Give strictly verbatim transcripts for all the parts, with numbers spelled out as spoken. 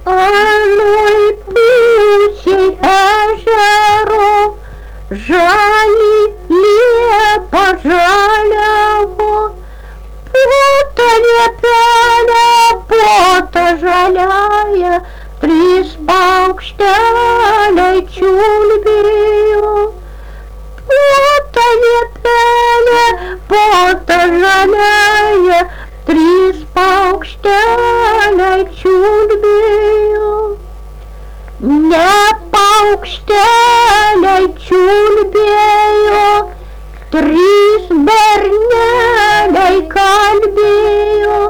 Anoj pusėj ežero žali liepa žaliavo, puta liepelė, puta žaliaja, trys paukšteliai čiulbėjo. Puta liepelė, puta žaliaja, trys paukšteliai čiulbėjo. Ne paukšteliai čiulbėjo, trys berneliai kalbėjo.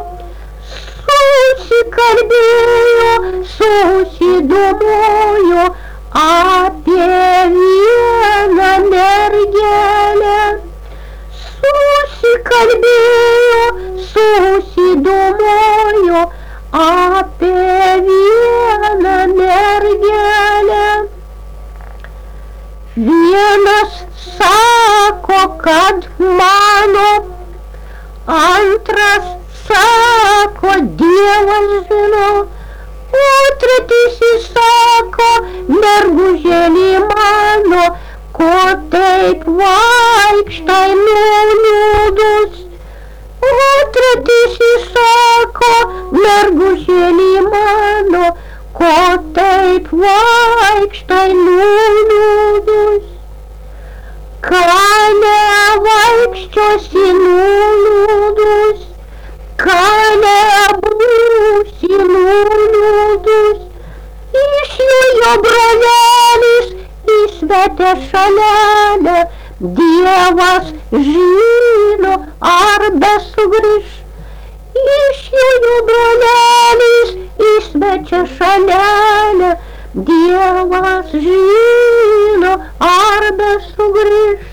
Susikalbėjo, susidomojo apie vieną mergelę. Susikalbėjo, susidomojo apie vieną mergelę. Vienas sako, kad mano, antras sako, Dievas žino, o tretysis sako, mergužėlį mano, ko taip vaikštai nuliūdus. O tretysis sako, mergužėlį mano, ko taip vaikštai nuliūdus. Ką nevaikščiosi nuliūdus, ką nebūsi nuliūdus. Išjojo brolelis į svetę šalelę, Dievas žino, ar besugrįš. Išjojo brolelis į svečią šalelę, Dievas žino, ar besugrįš.